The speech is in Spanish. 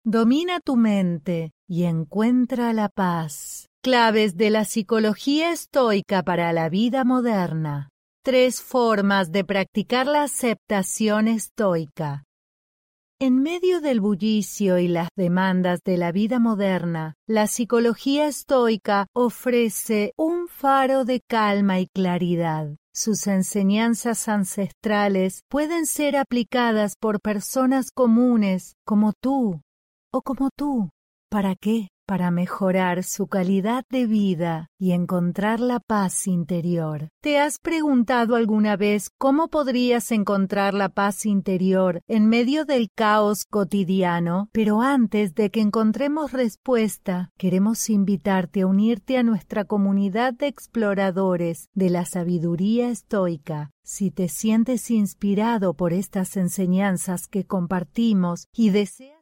Domina tu mente y encuentra la paz. Claves de la psicología estoica para la vida moderna. 3 formas de practicar la aceptación estoica. En medio del bullicio y las demandas de la vida moderna, la psicología estoica ofrece un faro de calma y claridad. Sus enseñanzas ancestrales pueden ser aplicadas por personas comunes como tú o como tú. ¿Para qué? Para mejorar su calidad de vida y encontrar la paz interior. ¿Te has preguntado alguna vez cómo podrías encontrar la paz interior en medio del caos cotidiano? Pero antes de que encontremos respuesta, queremos invitarte a unirte a nuestra comunidad de exploradores de la sabiduría estoica. Si te sientes inspirado por estas enseñanzas que compartimos y deseas